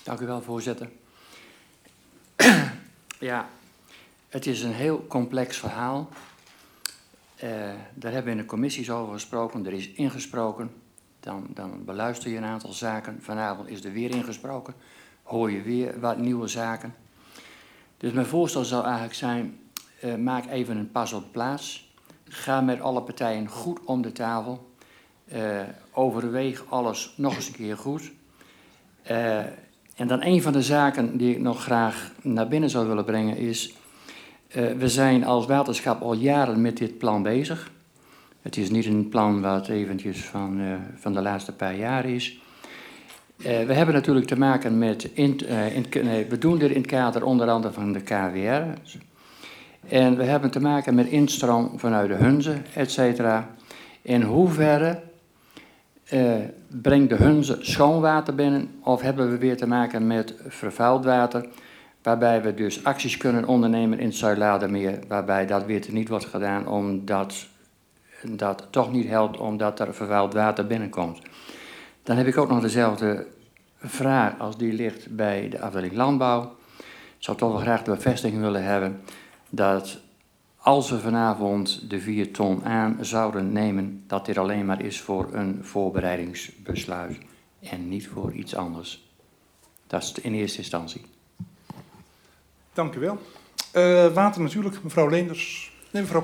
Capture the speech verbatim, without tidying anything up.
Dank u wel, voorzitter. Ja, het is een heel complex verhaal. Uh, daar hebben we in de commissies over gesproken. Er is ingesproken. Dan, dan beluister je een aantal zaken. Vanavond is er weer ingesproken. Hoor je weer wat nieuwe zaken. Dus mijn voorstel zou eigenlijk zijn, uh, maak even een pas op plaats. Ga met alle partijen goed om de tafel. Uh, overweeg alles nog eens een keer goed. Uh, en dan een van de zaken die ik nog graag naar binnen zou willen brengen is... Uh, we zijn als waterschap al jaren met dit plan bezig. Het is niet een plan wat eventjes van, uh, van de laatste paar jaar is. Uh, we hebben natuurlijk te maken met... In, uh, in, nee, we doen dit in het kader onder andere van de K W R. En we hebben te maken met instroom vanuit de Hunze, et cetera. In hoeverre uh, brengt de Hunze schoon water binnen of hebben we weer te maken met vervuild water, waarbij we dus acties kunnen ondernemen in het Zuidlaardermeer, waarbij dat weer niet wordt gedaan omdat dat toch niet helpt omdat er vervuild water binnenkomt. Dan heb ik ook nog dezelfde vraag als die ligt bij de afdeling landbouw. Ik zou toch wel graag de bevestiging willen hebben dat als we vanavond de vier ton aan zouden nemen, dat dit alleen maar is voor een voorbereidingsbesluit en niet voor iets anders. Dat is in eerste instantie. Dank u wel. Uh, water natuurlijk, mevrouw Leenders. Nee, mevrouw